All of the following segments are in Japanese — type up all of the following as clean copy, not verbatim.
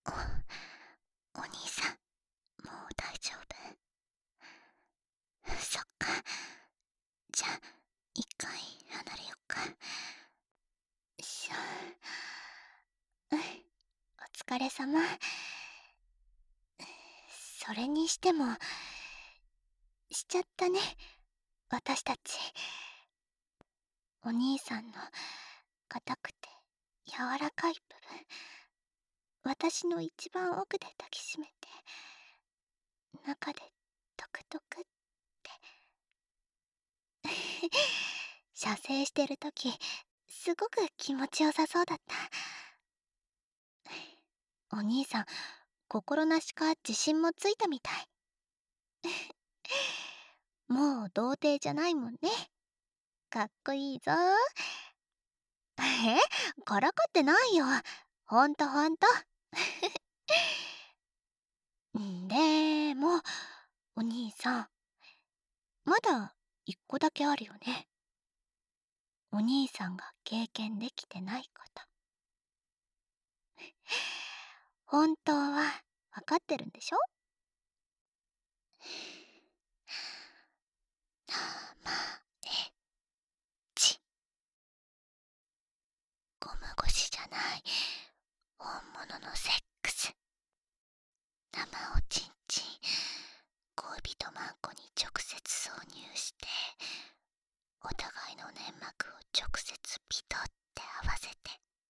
お兄さん、もう大丈夫？そっか。じゃあ、一回離れよっか。しょ。お疲れ様。それにしても、しちゃったね、私たち。お兄さんの硬くて柔らかい部分、私の一番奥で抱きしめて、中でトクトクって射精してるとき、すごく気持ちよさそうだった。お兄さん、心なしか自信もついたみたい。もう童貞じゃないもんね。かっこいいぞ。からかってないよ。ほんとほんと。でも、お兄さん、まだ一個だけあるよね。お兄さんが経験できてないこと。本当は分かってるんでしょ？まえち。ゴム越しじゃない本物のセックス。生おちんちん、恋人マンコに直接挿入して、お互いの粘膜を直接ピトって合わせて、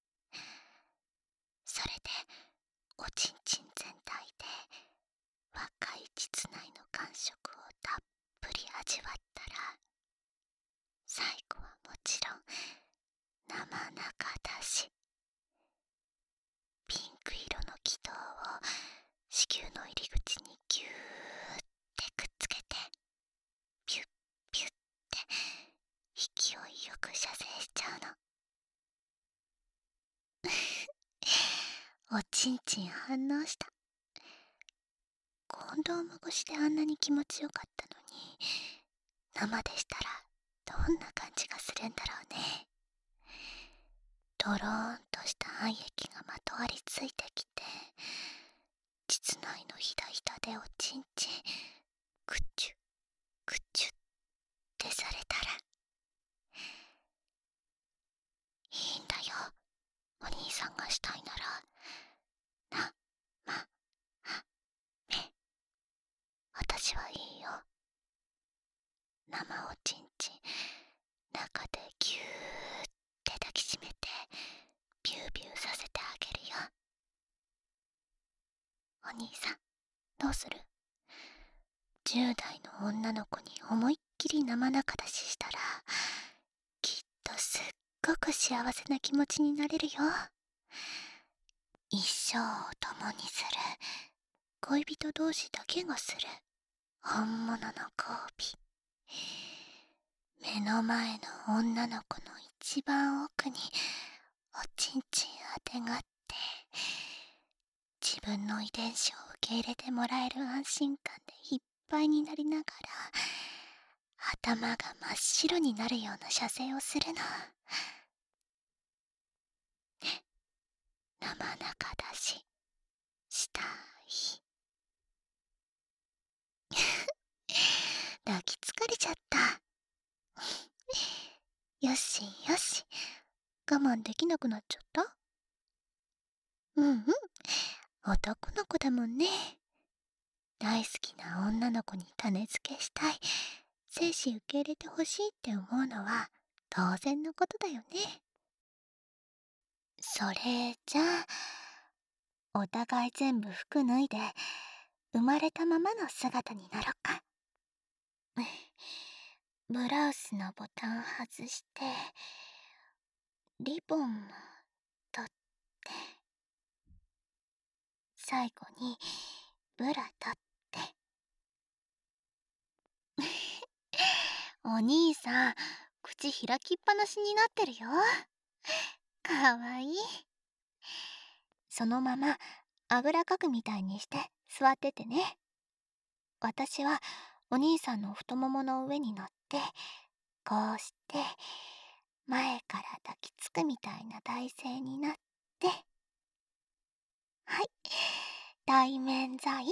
それでおちんちん全体で若い膣内の感触をたっぷり味わったら、最後はもちろん生中だし、ピンク色の気筒を子宮の入り口にギューってくっつけて、ピュッピュッって勢いよく射精しちゃうの。おちんちん反応した。コンドーム越しであんなに気持ちよかったのに、生でしたらどんな感じがするんだろうね。ドローンとした愛液がまとわりついてきて、膣内のひだひだでおちんちんクチュクチュってされたらいいんだよ。お兄さんがしたいならな、ま、は、め。私はいいよ。生おちんちん中でギューって抱きしめてビュービューさせてあげるよ。お兄さん、どうする？10代の女の子に思いっきり生中出ししたら、きっとすっごく幸せな気持ちになれるよ。一生を共にする恋人同士だけがする本物の交尾。目の前の女の子の一番奥におちんちんあてがって、自分の遺伝子を受け入れてもらえる安心感でいっぱいになりながら、頭が真っ白になるような射精をするの。ね、生中だししたい。抱きつかれちゃった。よしよし、我慢できなくなっちゃった？うんうん、男の子だもんね。大好きな女の子に種付けしたい、精子受け入れてほしいって思うのは当然のことだよね。それじゃあ、お互い全部服脱いで生まれたままの姿になろっか。ブラウスのボタン外して、リボンも取って、最後にブラ取って。お兄さん、口開きっぱなしになってるよ。かわいい。そのままあぐらかくみたいにして座っててね。私はお兄さんの太ももの上に乗って、こうして前から抱きつくみたいな体勢になって、はい、 対面剤。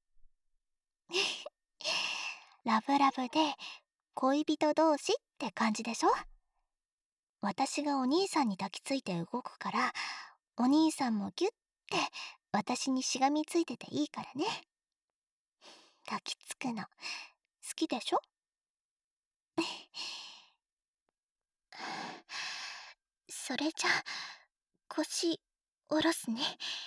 ラブラブで恋人同士って感じでしょ。私がお兄さんに抱きついて動くから、お兄さんもギュッて私にしがみついてていいからね。抱きつくの好きでしょ。それじゃ腰下ろすね。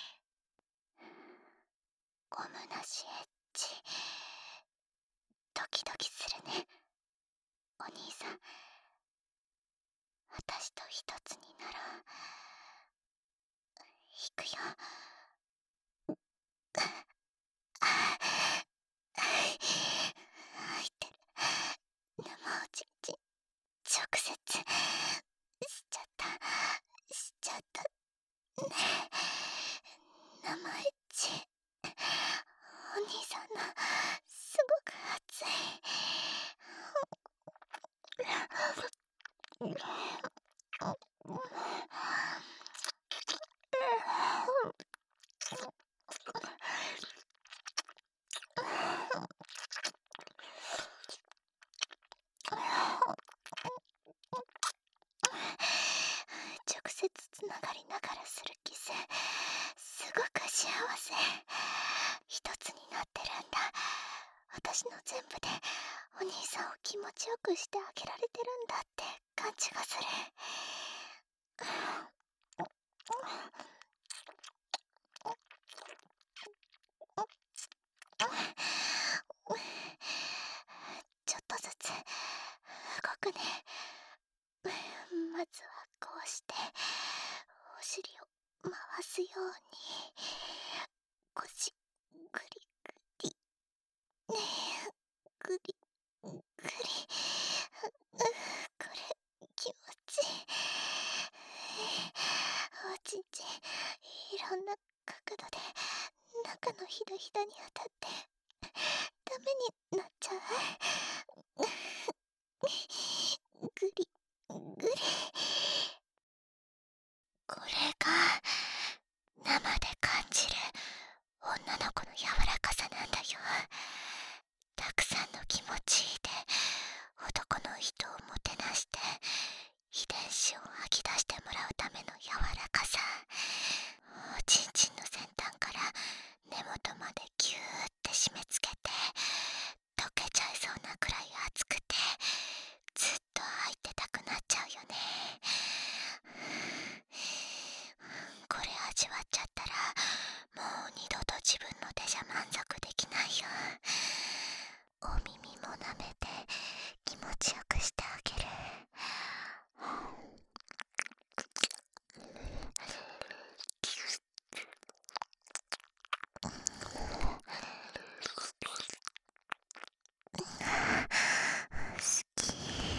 ゴムなしエッチ、ドキドキするね。お兄さん、私と一つになろう。いくよ。入ってる。生おちんちん直接しちゃったね。生エッチ、お兄さんのすごく熱い。直接つながりながらするキス、すごく幸せ。一つになってるんだ。私の全部でお兄さんを気持ちよくしてあげられてるんだって感じがする。ちょっとずつ動くね。まずはこうしてお尻を回すように腰グリグリねえ、グリグリ、これ気持ちいい。おちんちんいろんな角度で中のひだひだに当たってダメになっちゃう。グリグリ、これが生で感じる女の子の柔らかさなんだよ。たくさんの気持ちいいで男の人をもてなして遺伝子を吐き出してもらうための柔らかさ。おちんちんの先端から根元までギューって締め付けて溶けちゃいそうなくらい熱くてずっと入ってたくなっちゃうよね。これ味わっちゃったらもう二度と自分の手じゃ満足できないよ。お耳も舐めて気持ちよくしてあげる。好き。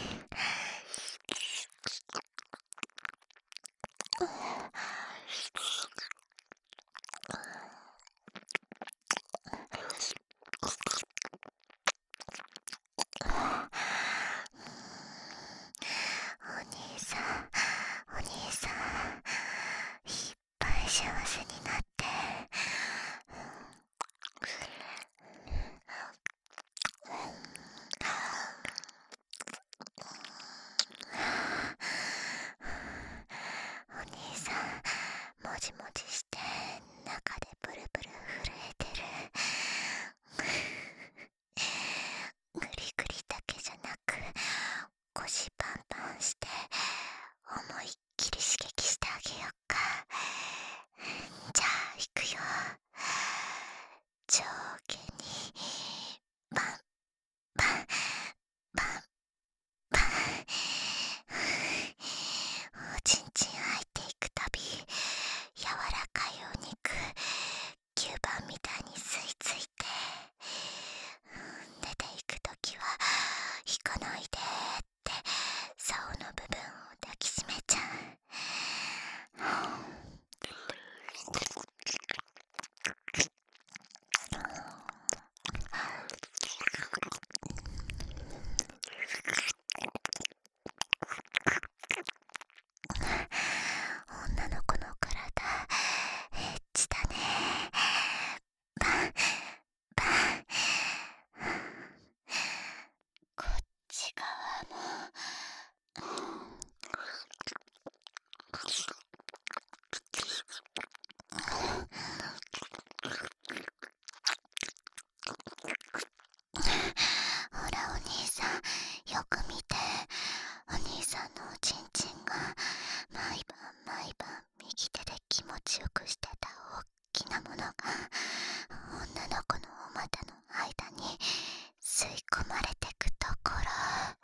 お兄さん、お兄さん、いっぱい幸せになって。お兄さん、もじもじして中でブルブル震えてる。グリグリだけじゃなく腰パンパンして思いっきり刺激してあげよっか。じゃあしてた大きなものが女の子のお股の間に吸い込まれてくところ、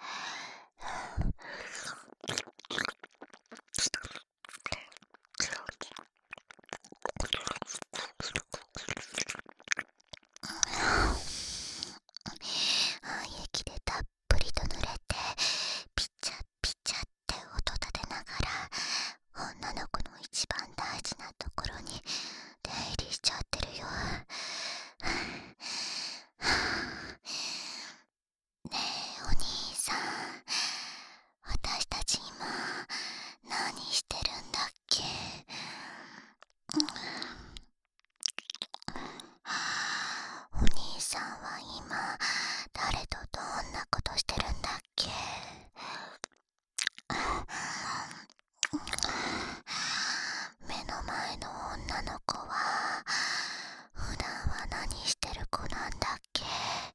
液でたっぷりと濡れてピチャピチャって音立てながら女の子の一番大事なところに出入りしちゃってるよ。ねえお兄さん、私たち今何してるんだっけ？お兄さんは今誰とどんなことしてるんだっけ？目の前の女の子は普段は何してる子なんだっけ？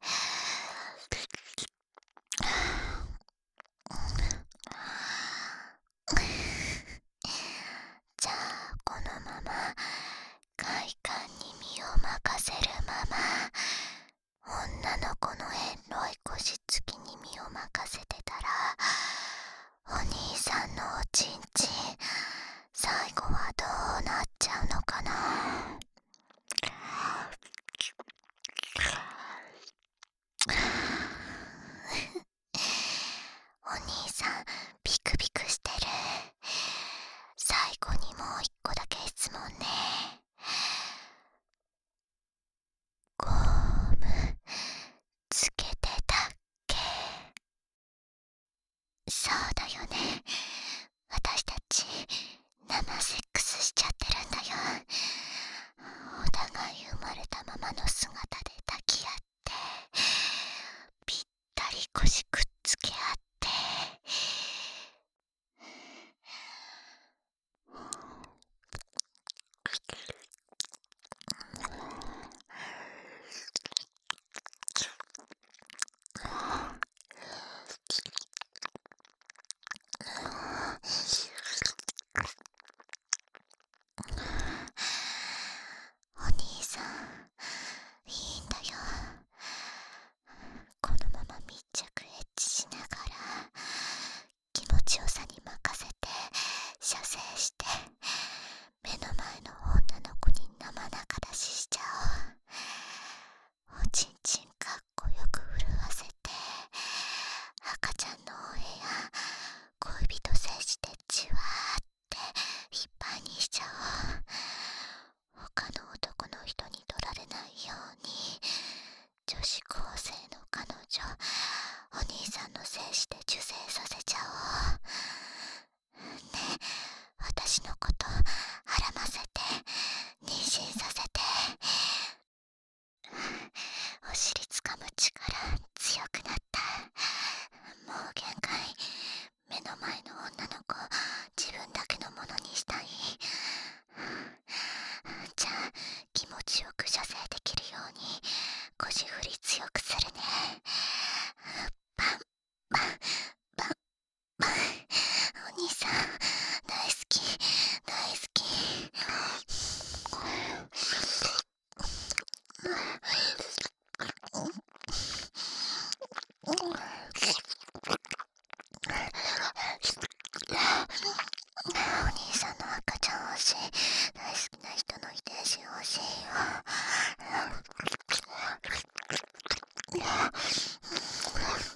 じゃあこのまま快感に身を任せるまま女の子のエロい腰つきに身を任せてたら、お兄さんのおちんちん最後はどうなっちゃうのかな。お兄さんビクビクしてる。最後にもう一個だけ質問ね。ゴムつけてたっけ？そうだよね。私たち生セックスしちゃってるんだよ。お互い生まれたままの姿で抱き合ってぴったり腰くっつけ合って、お兄さんいいんだよ。このまま密着エッチしながら気持ちよさに任せて射精して、目の前の女の子に生中出ししちゃおう。おちんちんかっこよく震わせて、赤ちゃんのお部屋恋人精子でじわーっていっぱいにしちゃおう。他の男の人に取られないように女子高生の彼女お兄さんの精子で受精させちゃおう。ね、私のことはらませて妊娠させて。お尻つかむ力強くなった。もう限界。目の前の女の子自分だけのものにしたい。じゃあ気持ちよく射精できるように腰振り強くするね。バンバンバンバン。お兄さん大好き大好き。お兄さんの赤ちゃん欲しい。大好きな人の遺伝子欲しいよ。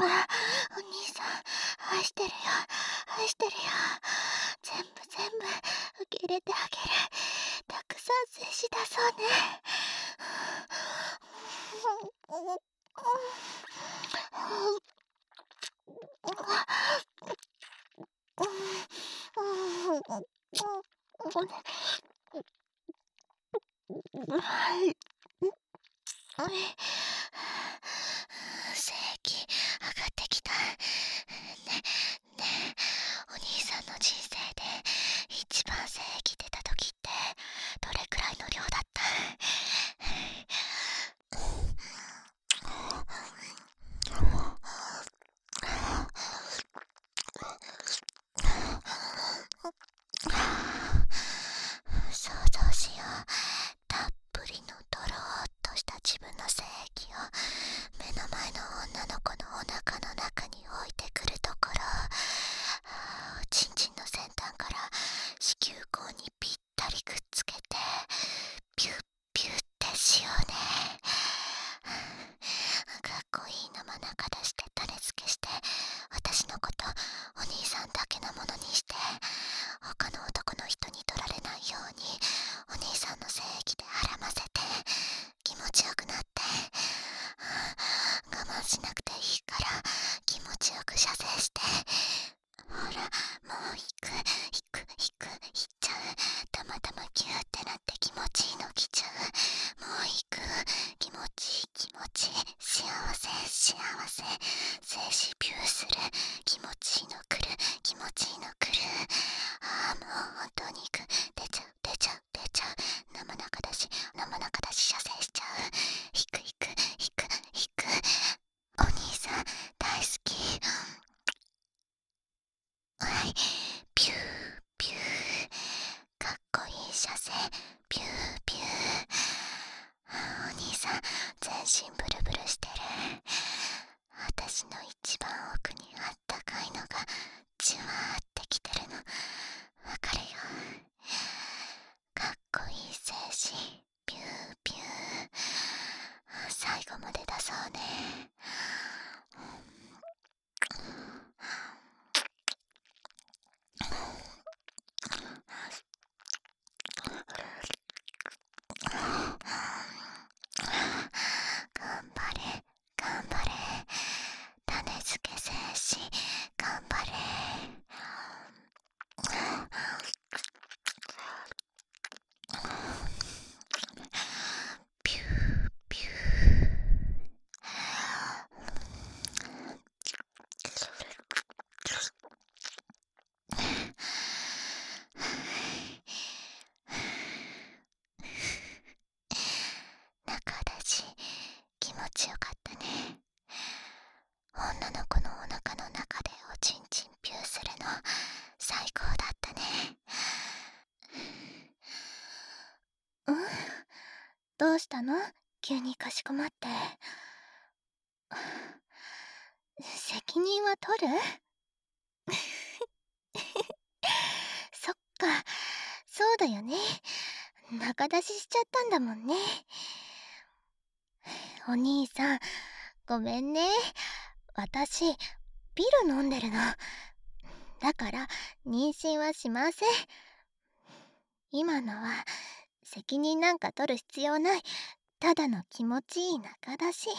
お兄さん、愛してるよ、愛してるよ。全部受け入れてあげる。たくさん精子出そうね。精液上がってきた。ねねお兄さんの人生で一番精液出た時ってどれくらいの量だった？想像しよう。たっぷりのドローっとした自分の精液を目の前の女の子のお腹の中に置いてくるところ、ちんちんの先端から子宮口にぴったりくっつけてピュッピュッってしようね。かっこいい生中出して種付けして、私のことお兄さんだけのものにして、他の男の人に取られないようにお兄さんの精液で絡ませて気持ちよくなって、我慢しなくていいから気持ちよく射精して、ほらもう引っちゃう。たまたまキューってなって気持ちいいの来ちゃう。もう気持ちいい幸せ精子ピューする。気持ちいいの来る。もう本当に出ちゃう。生中だし射精しちゃう。引く。お兄さん大好き。はい、ピューピュー。かっこいい射精。ピューピュー。お兄さん全身ブルブルしてる。私の一番奥にあったかいのがじわーってきてるのわかるよ。かっこいい精子ピューピュー。最後まで出そうね。頑張れ種付け精子頑張れ。ピューピュー。中だし気持ちよかったね。女の子のお腹の中でおちんちんピューするの最高だったね。どうしたの？急にかしこまって。責任は取る？そっか、そうだよね。中出ししちゃったんだもんね。お兄さん、ごめんね。私、ピル飲んでるの。だから、妊娠はしません。今のは、責任なんか取る必要ない。ただの気持ちいい中出し。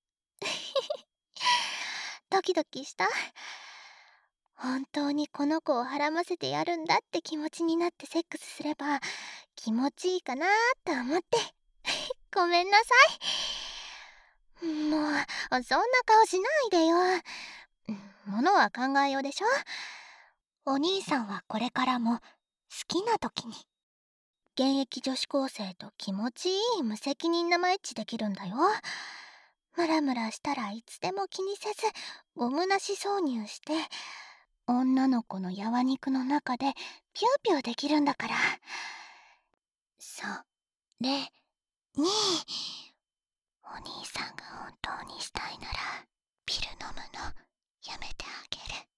ドキドキした？本当にこの子をはらませてやるんだって気持ちになってセックスすれば気持ちいいかなと思って。ごめんなさい。もうそんな顔しないでよ。ものは考えようでしょ。お兄さんはこれからも好きな時に現役女子高生と気持ちいい無責任なマエッチできるんだよ。ムラムラしたらいつでも気にせずゴムなし挿入して女の子のやわ肉の中でピューピューできるんだから。それにお兄さんが本当にしたいならピル飲むのやめてあげる。